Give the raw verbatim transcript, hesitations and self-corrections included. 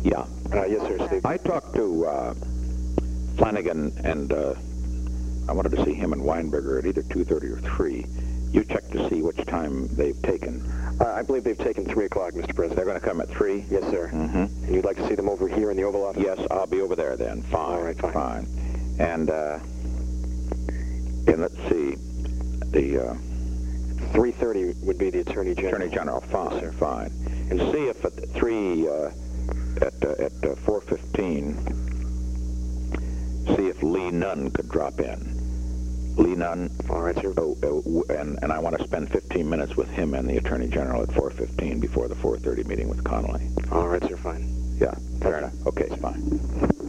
Yeah. Uh, yes, sir, Steve. I talked to uh, Flanagan, and uh, I wanted to see him and Weinberger at either two thirty or three. You check to see which time they've taken. Uh, I believe they've taken three o'clock, Mister President. They're going to come at three? Yes, sir. Mm-hmm. And you'd like to see them over here in the Oval Office? Yes, I'll be over there then. Fine. All right, fine. Fine. And, uh, and let's see, the... Uh, three thirty would be the Attorney General. Attorney General, fine, Yes, sir. fine. And see if at three, uh, at, uh, at uh, four fifteen, see if Lee Nunn could drop in. Lee Nunn. All right, sir. Oh, uh, and, and I want to spend fifteen minutes with him and the Attorney General at four fifteen before the four thirty meeting with Connolly. All right, sir, fine. Yeah, fair enough. Okay, it's fine.